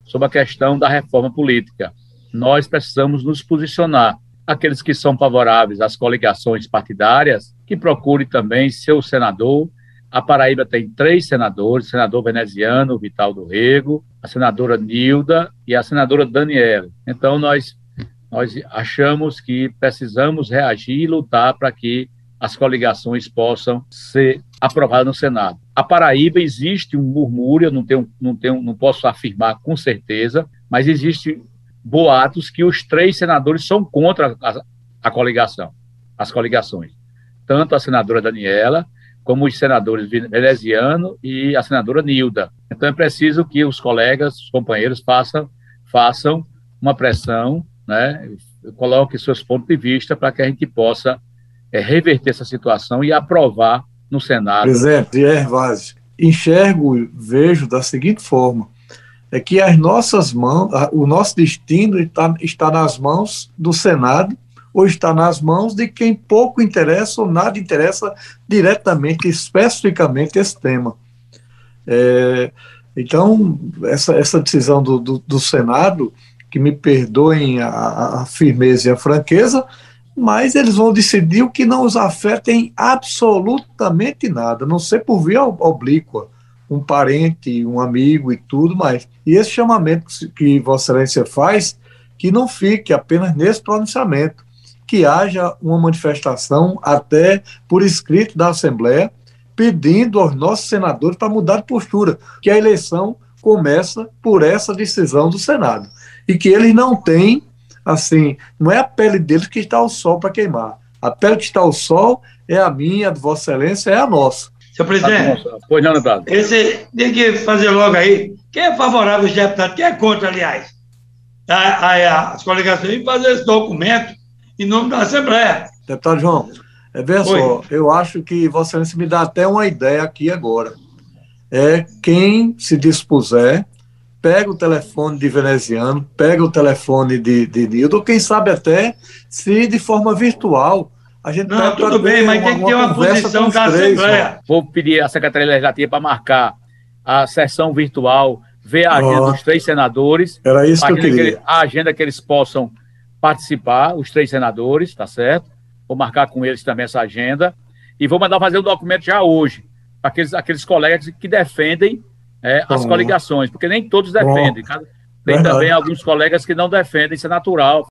sobre a questão da reforma política. Nós precisamos nos posicionar. Aqueles que são favoráveis às coligações partidárias, que procurem também seu senador. A Paraíba tem 3 senadores, o senador veneziano, Vital do Rego, a senadora Nilda e a senadora Daniela. Então, nós achamos que precisamos reagir e lutar para que as coligações possam ser aprovadas no Senado. A Paraíba existe um murmúrio, não posso afirmar com certeza, mas existe boatos que os 3 senadores são contra a coligação, as coligações. Tanto a senadora Daniela, como os senadores veneziano e a senadora Nilda. Então é preciso que os colegas, os companheiros façam uma pressão, né, coloquem seus pontos de vista para que a gente possa reverter essa situação e aprovar no Senado. Presidente Gervásio, vejo da seguinte forma, é que as nossas mãos, o nosso destino está nas mãos do Senado, ou está nas mãos de quem pouco interessa ou nada interessa diretamente, especificamente esse tema. Então, essa decisão do Senado, que me perdoem a firmeza e a franqueza, mas eles vão decidir o que não os afeta em absolutamente nada, a não ser por via oblíqua, um parente, um amigo e tudo mais. E esse chamamento que Vossa Excelência faz, que não fique apenas nesse pronunciamento, que haja uma manifestação até por escrito da Assembleia, pedindo aos nossos senadores para mudar de postura, que a eleição começa por essa decisão do Senado. E que eles não têm, assim, não é a pele deles que está ao sol para queimar. A pele que está ao sol é a minha, a de Vossa Excelência, é a nossa. Senhor presidente, pois não, deputado. Esse tem que fazer logo aí. Quem é favorável aos deputados? Quem é contra, aliás? As coligações e fazer esse documento em nome da Assembleia. Deputado João, veja só, eu acho que Vossa Excelência me dá até uma ideia aqui agora. Quem se dispuser, pega o telefone de veneziano, pega o telefone de Nildo, ou quem sabe até se de forma virtual. A gente não, tudo bem, mas tem que ter uma posição da Assembleia. Vou pedir à Secretaria Legislativa para marcar a sessão virtual, ver a agenda dos 3 senadores. Era isso que eu queria. A agenda que eles possam participar, os 3 senadores, tá certo? Vou marcar com eles também essa agenda. E vou mandar fazer um documento já hoje, para aqueles colegas que defendem as coligações, porque nem todos defendem. Tem também alguns colegas que não defendem, isso é natural.